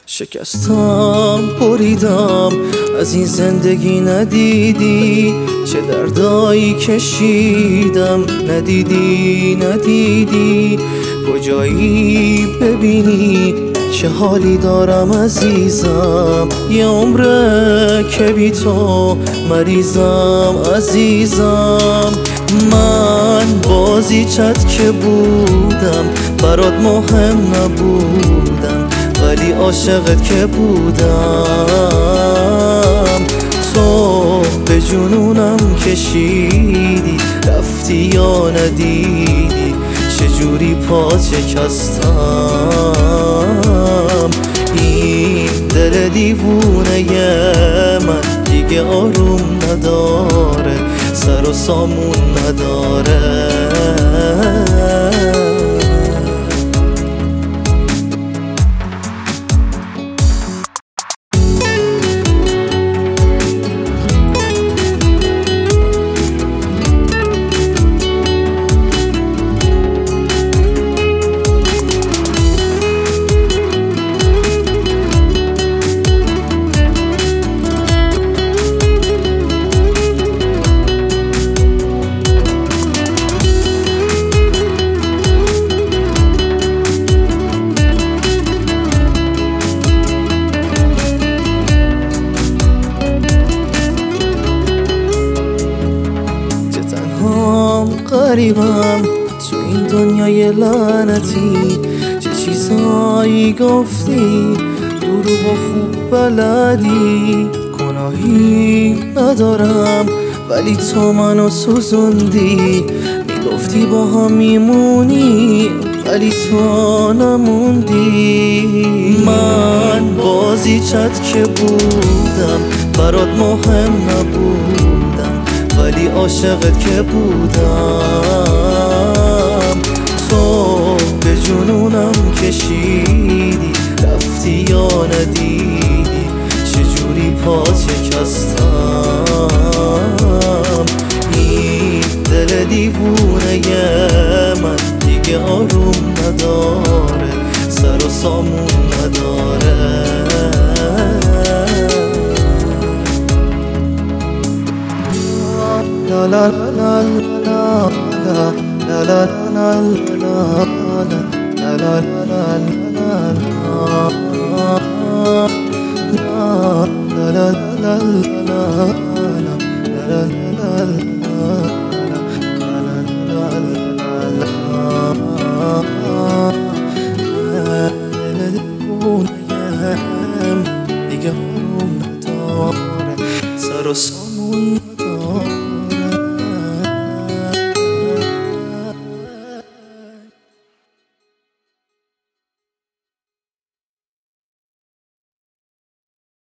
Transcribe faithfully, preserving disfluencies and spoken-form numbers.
شکستم بریدم از این زندگی ندیدی چه دردایی کشیدم ندیدی ندیدی کجایی ببینی چه حالی دارم عزیزم یه عمره که بی تو مریضم عزیزم من بازیچت که بودم برات مهم نبودم ولی عاشقت که بودم تو به جنونم کشیدی رفتی یا ندیدی چجوری پا شکستم این دل دیوونه من دیگه آروم نداره سر و سامون نداره غریبم تو این دنیای لعنتی چه چیزایی گفتی دروغ و خوب بلدی گناهی ندارم ولی تو منو سوزوندی میگفتی با هم میمونی ولی تو نموندی من بازیچت که بودم برات مهم نبودم ولی عاشقت که بودم تو به جنونم کشیدی رفتی یا ندیدی چجوری پا شکستم این دل دیوونه من دیگه آروم نداره سر و سامون نداره La la la la la la la la la la la la la la